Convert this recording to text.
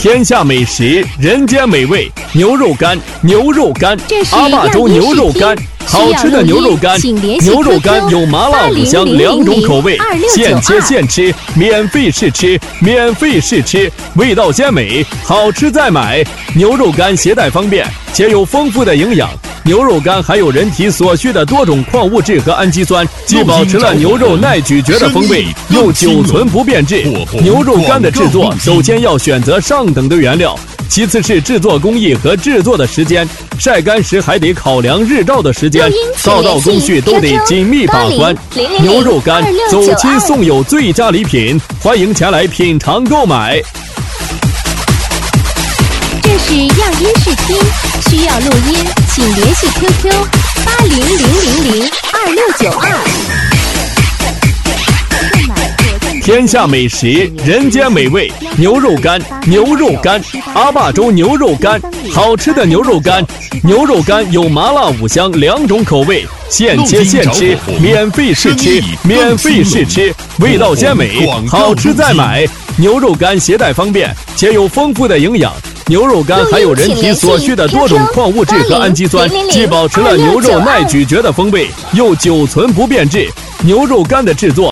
天下美食，人间美味，牛肉干，牛肉干，阿坝州牛肉干，好吃的牛肉干，牛肉干有麻辣五香2种口味，现切现吃，免费试吃，免费试吃，味道鲜美，好吃再买。牛肉干携带方便，且有丰富的营养。牛肉干含有人体所需的多种矿物质和氨基酸，既保持了牛肉耐咀嚼的风味，又久存不变质。牛肉干的制作，首先要选择上等的原料，其次是制作工艺和制作的时间，晒干时还得考量日照的时间，道工序都得紧密把关。牛肉干走亲送友最佳礼品，欢迎前来品尝购买。 这是样音视听，需要录音，请联系 QQ8000026992。 天下美食，人间美味，牛肉干，牛肉干，阿坝州牛肉干，好吃的牛肉干，牛肉干有麻辣五香2种口味，现切现吃，免费试吃，免费试吃，味道鲜美，好吃再买。牛肉干携带方便，且有丰富的营养。牛肉干含有人体所需的多种矿物质和氨基酸，既保持了牛肉耐咀嚼的风味，又久存不变质。牛肉干的制作